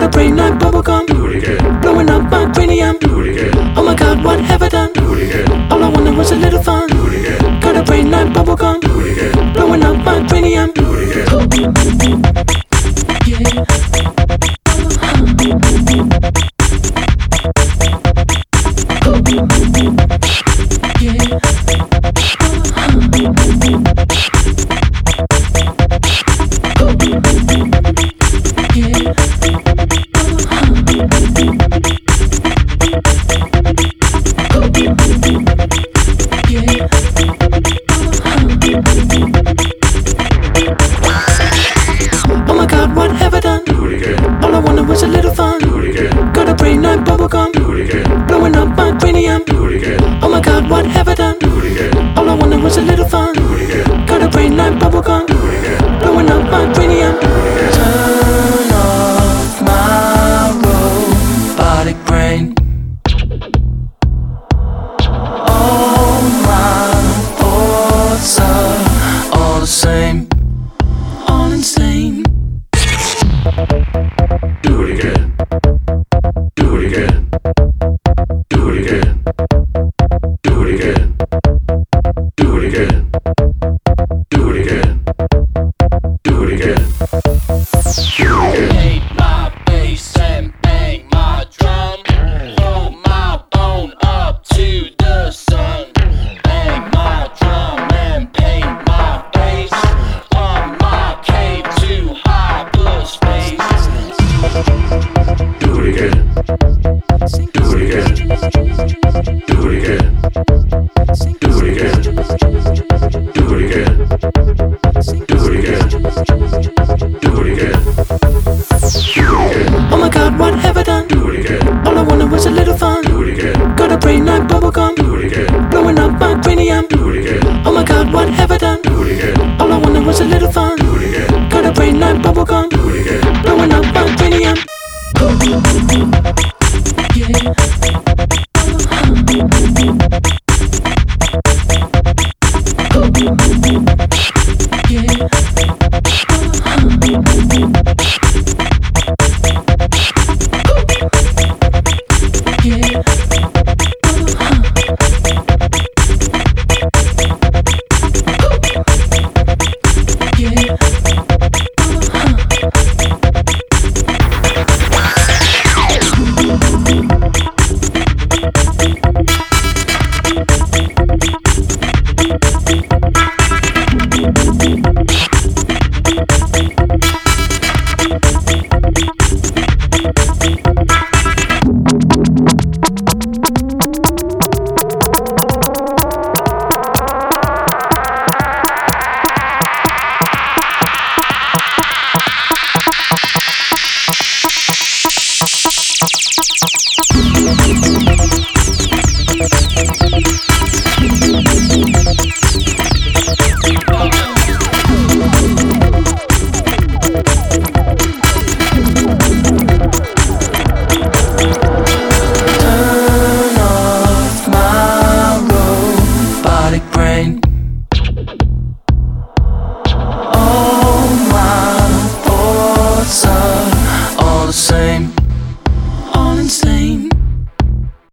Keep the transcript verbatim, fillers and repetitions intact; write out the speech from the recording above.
a brain like bubblegum. Do it again. Blowing up my cranium. Do it again. Oh my god, what have I done? Do it again. All I wanted was a little fun. Do it again. Got a brain like bubblegum. Do it again. Blowing up my cranium. Do it again. Yeah. Oh my god, what have I done? Do it again. All I wanted was a little fun. Do it again. Got a brain like bubblegum. Do it again. Blowing up my cranium. Do it again. Oh my god, what have I done? Do it again. All I wanted was a little fun. Do it again. Got a brain like bubblegum. Do it again. Blowing up my cranium. Turn off my robotic brain. All my thoughts are all the same. All insane. Do it again. Do it again. Do it again. Do it again. Do it again. Do it again. Do it again. Hate my bass and bang my drum. Throw my bone up to the sun. Bang my drum and paint my face on my cave to hyperspace. Do it again. Do it again. Do it again. Do it again. Do it again. Do it again. Do it again. Oh my god, what have I done? Do it again. All I wanted was a little fun. Do it again. Got a brain like bubblegum. Do it again. Blowing up my cranium. Do it again. Oh my god, what have I done? Do it again. All I wanted was a little fun. Do it again. Got a brain like bubblegum. Do it again. Blowing up my cranium.